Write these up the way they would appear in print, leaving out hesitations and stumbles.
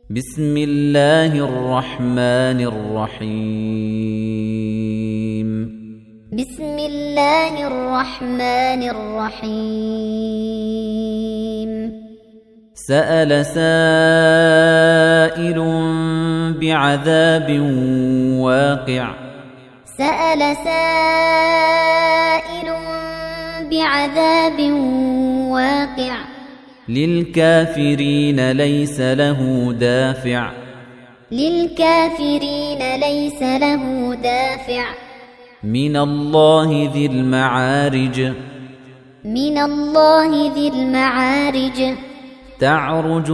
بسم الله الرحمن الرحيم بسم الله الرحمن الرحيم سأل سائل بعذاب واقع سأل سائل بعذاب واقع للكافرين ليس له دافع للكافرين ليس له دافع من الله ذي المعارج من الله ذي المعارج تعرج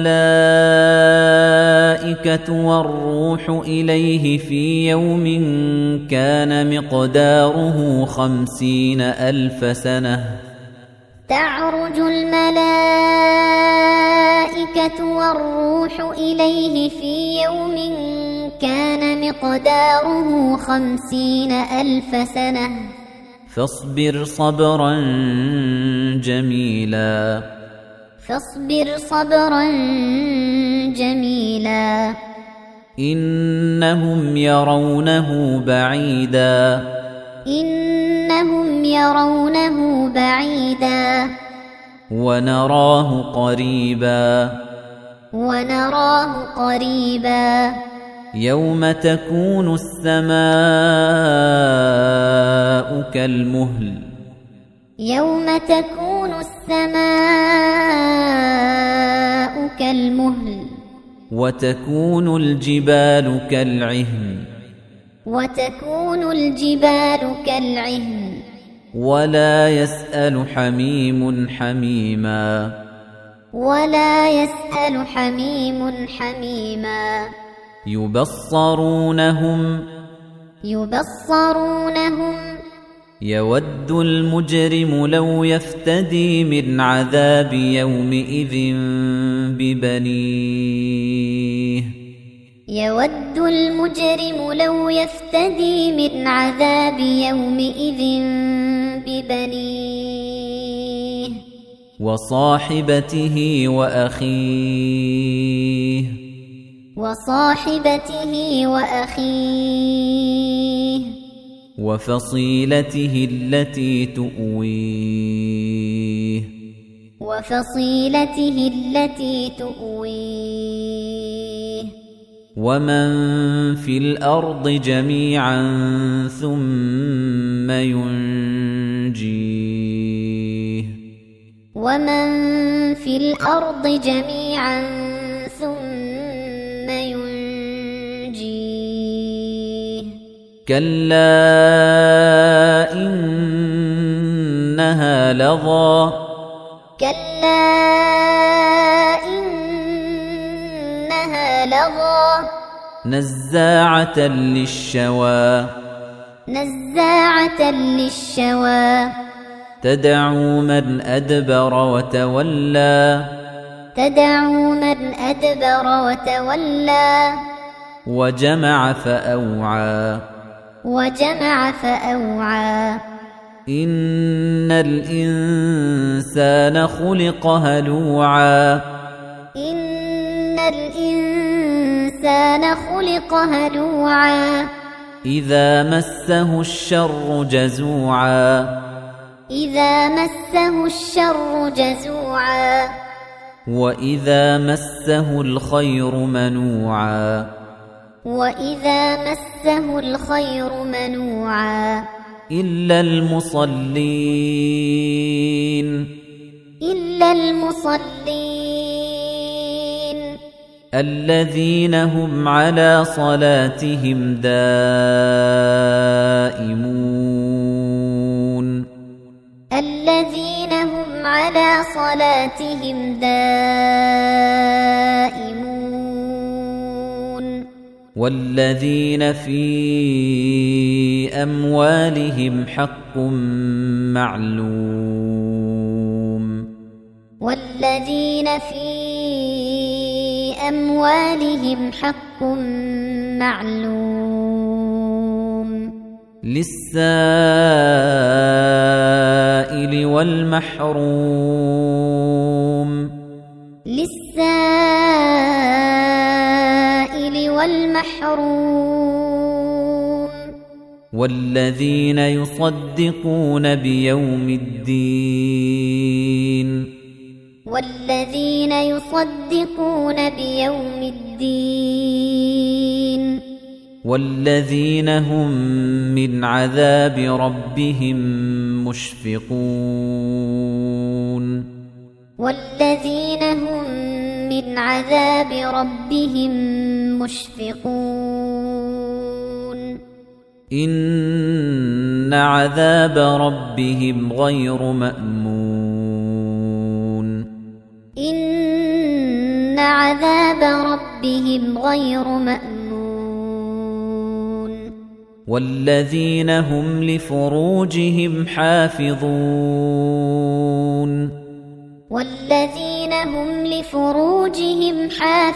الملائكة والروح إليه في يوم كان مقداره 50,000 سنة تعرج الملائكة والروح إليه في يوم كان مقداره 50,000 سنة فاصبر صبرا جميلا فاصبر صبرا جميلا إنهم يرونه بعيدا إنهم يرونه بعيدا ونراه قريبا ونراه قريبا يوم تكون السماء كالمهل يوم تكون السماء كالمهل وتكون الجبال كالعهن وتكون الجبال كالعهن ولا يسأل حميم حميما ولا يسأل حميم حميما يبصرونهم يود المجرم لو يفتدي من عذاب يومئذ ببنيه يود المجرم لو يفتدي من عذاب يومئذ ببنيه وصاحبته وأخيه وفصيلته التي تؤويه ومن في الأرض جميعا ثم ينجيه كلا إنها لظى نزاعة للشوى تدعو من أدبر وتولى وجمع فأوعى إن الإنسان خلق هلوعا إذا مسه الشر جزوعا وإذا مسه الخير منوعا إلا المصلين الذين هم على صلاتهم دائمون والذين في أموالهم حق معلوم للسائل والمحروم للسائل والمحروم والذين يصدقون بيوم الدين والذين يصدقون بيوم الدين والذين هم من عذاب ربهم مشفقون والذين هم من عذاب ربهم مشفقون إن عذاب ربهم غير مأمون إن عذاب ربهم غير مأمون والذين هم لفروجهم حافظون والذين هم لفروجهم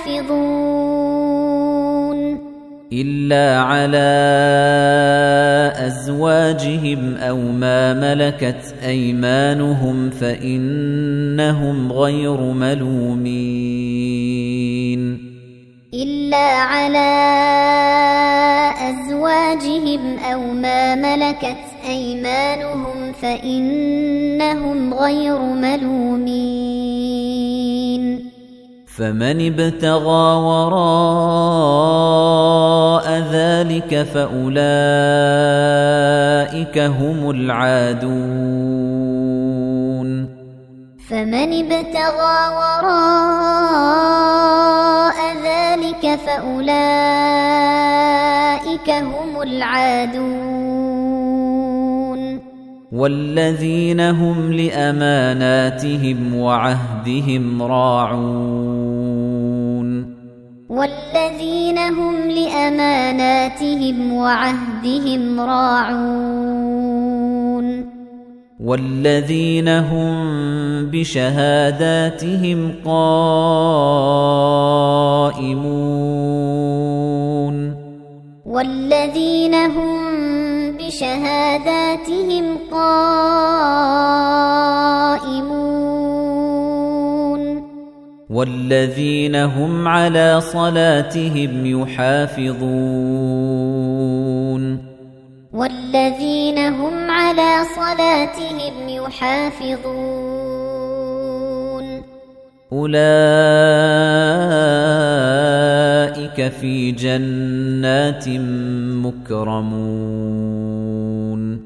حافظون إلا على أزواجهم أو ما ملكت أيمانهم فإنهم غير ملومين إلا على أزواجهم أو ما ملكت أيمانهم فإنهم غير ملومين فمن ابتغى وراء ذلك فأولئك هم العادون فمن ابتغى وراء ذلك فأولئك هم العادون والذين هم لأماناتهم وعهدهم راعون والذين هم لأماناتهم وعهدهم راعون والذين هم بشهاداتهم قائمون والذين هم بشهاداتهم قائمون والذين هم على صلاتهم يحافظون والذين هم على صلاتهم يحافظون أولئك في جنات مكرمون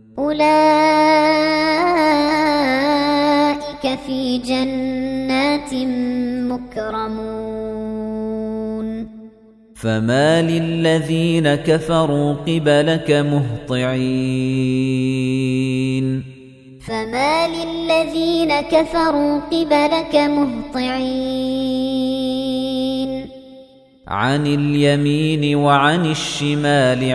أولئك في جنات مكرمون فما للذين كفروا قبلك مهطعين فما للذين كفروا قبلك مهطعين عن اليمين وعن الشمال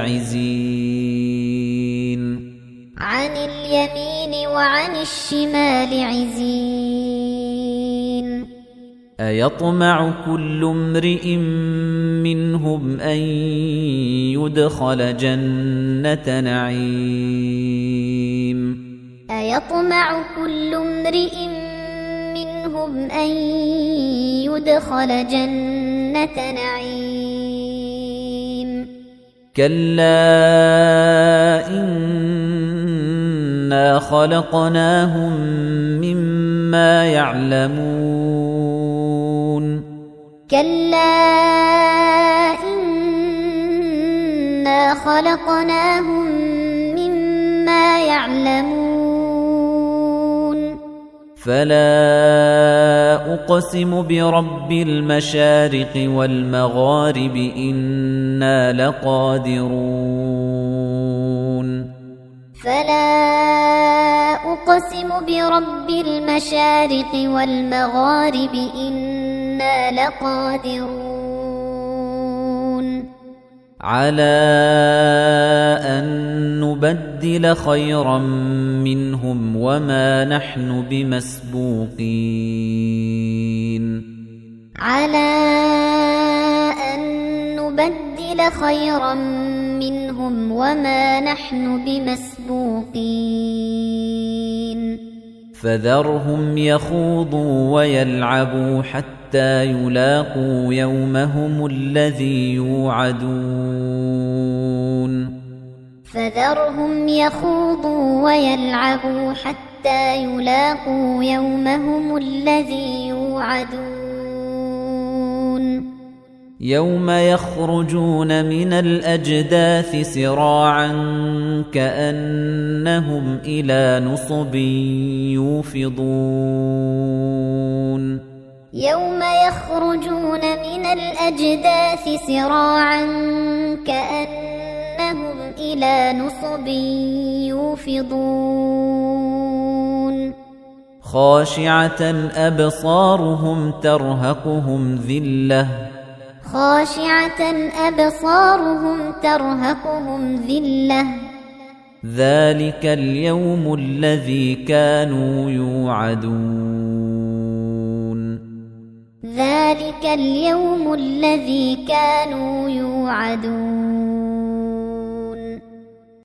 عزين عن اليمين وعن الشمال عزين أيطمع كل امرئ منهم أن يدخل جنة نعيم أيطمع كل امرئ منهم أن يدخل جنة نعيم كلا إنا خلقناهم مما يعلمون كلا إنا خلقناهم مما يعلمون فلا أقسم برب المشارق والمغارب إنا لقادرون فلا أقسم برب المشارق والمغارب إنا لقادرون على أن نبدل خيرا منهم وما نحن بمسبوقين على أن نبدل خيرا منهم وما نحن بمسبوقين فذرهم يخوضوا ويلعبوا حتى حَتَّى يُلاقُوا يَوْمَهُمُ الَّذِي يُوعَدُونَ فَذَرْهُمْ يَخُوضُوا وَيَلْعَبُوا حَتَّى يُلاقُوا يَوْمَهُمُ الَّذِي يُوعَدُونَ يَوْمَ يَخْرُجُونَ مِنَ الْأَجْدَاثِ سِرَاعًا كَأَنَّهُمْ إِلَى نُصُبٍ يُوفِضُونَ يَوْمَ يَخْرُجُونَ مِنَ الْأَجْدَاثِ سِرَاعًا كَأَنَّهُمْ إِلَى نُصُبٍ يُوفِضُونَ خَاشِعَةً أَبْصَارُهُمْ تَرْهَقُهُمْ ذِلَّةٌ ذَلِكَ الْيَوْمُ الَّذِي كَانُوا يُوعَدُونَ